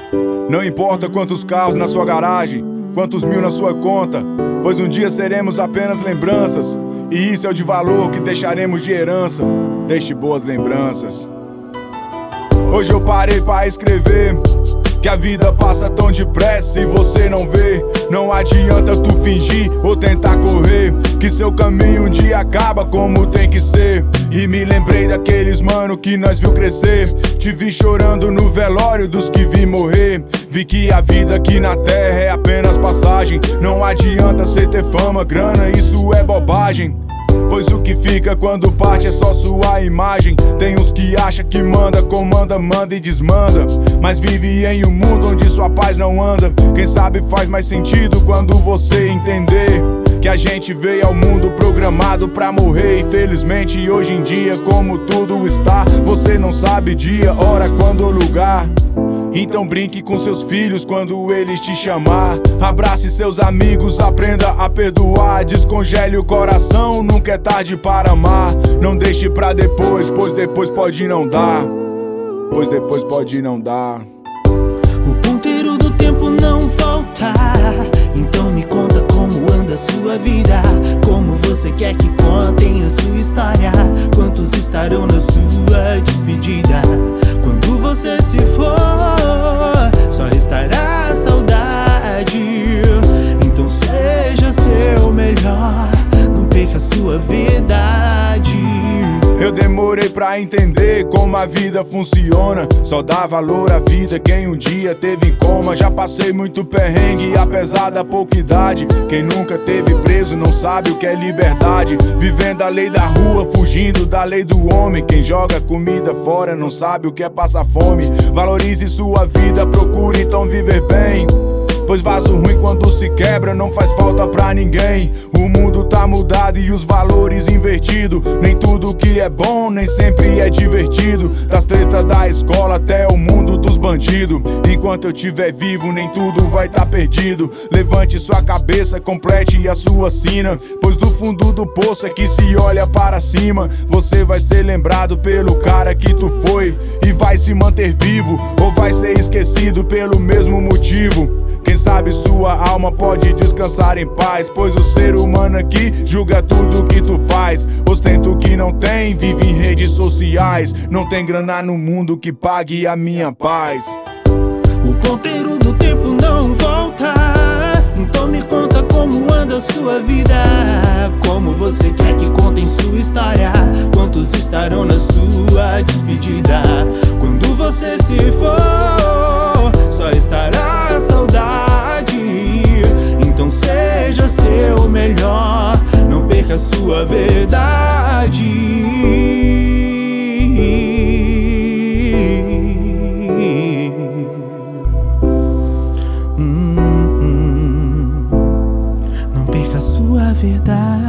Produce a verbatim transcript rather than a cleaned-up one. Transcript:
Não importa quantos carros na sua garagem, quantos mil na sua conta, pois um dia seremos apenas lembranças, e isso é o de valor que deixaremos de herança. Deixe boas lembranças. Hoje eu parei pra escrever que a vida passa tão depressa e você não vê. Não adianta tu fingir ou tentar correr, que seu caminho um dia acaba como tem que ser. E me lembrei daqueles mano que nós viu crescer. Te vi chorando no velório dos que vi morrer. Vi que a vida aqui na terra é apenas passagem. Não adianta cê ter fama, grana, isso é bobagem. Pois o que fica quando parte é só sua imagem. Tem uns que acha que manda, comanda, manda e desmanda, mas vive em um mundo onde sua paz não anda. Quem sabe faz mais sentido quando você entender que a gente veio ao mundo programado pra morrer. Infelizmente hoje em dia, como tudo está, você não sabe dia, hora, quando ou lugar. Então brinque com seus filhos quando eles te chamar. Abrace seus amigos, aprenda a perdoar. Descongele o coração, nunca é tarde para amar. Não deixe pra depois, pois depois pode não dar. Pois depois pode não dar. O ponteiro do tempo não volta. Então me conta como anda a sua vida. Como você quer que contem a sua história. Quantos estarão na sua despedida? Quando você se for, só restará a saudade. Então seja seu melhor, não perca a sua verdade. Eu demorei pra entender como a vida funciona. Só dá valor à vida quem um dia teve em coma. Já passei muito perrengue, apesar da pouca idade. Quem nunca teve preso não sabe o que é liberdade. Vivendo a lei da rua, fugindo da lei do homem. Quem joga comida fora não sabe o que é passar fome. Valorize sua vida, procure então viver bem, pois vaso ruim quando se quebra não faz falta pra ninguém. O mundo tá mudado e os valores invertidos. Nem tudo que é bom, nem sempre é divertido. Das tretas da escola até o mundo dos bandidos. Enquanto eu estiver vivo, nem tudo vai tá perdido. Levante sua cabeça, complete a sua sina, pois do fundo do poço é que se olha para cima. Você vai ser lembrado pelo cara que tu foi, e vai se manter vivo, ou vai ser esquecido pelo mesmo motivo. Quem sabe sua alma pode descansar em paz, pois o ser humano aqui julga tudo que tu faz. Ostenta o que não tem, vive em redes sociais. Não tem grana no mundo que pague a minha paz. O ponteiro do tempo não volta. Então me conta como anda a sua vida. Como você quer que contem sua história. Quantos estarão na sua despedida. Quando você se for, só estará a saudade. Então seja seu melhor, não perca a sua verdade. hum, hum, Não perca a sua verdade.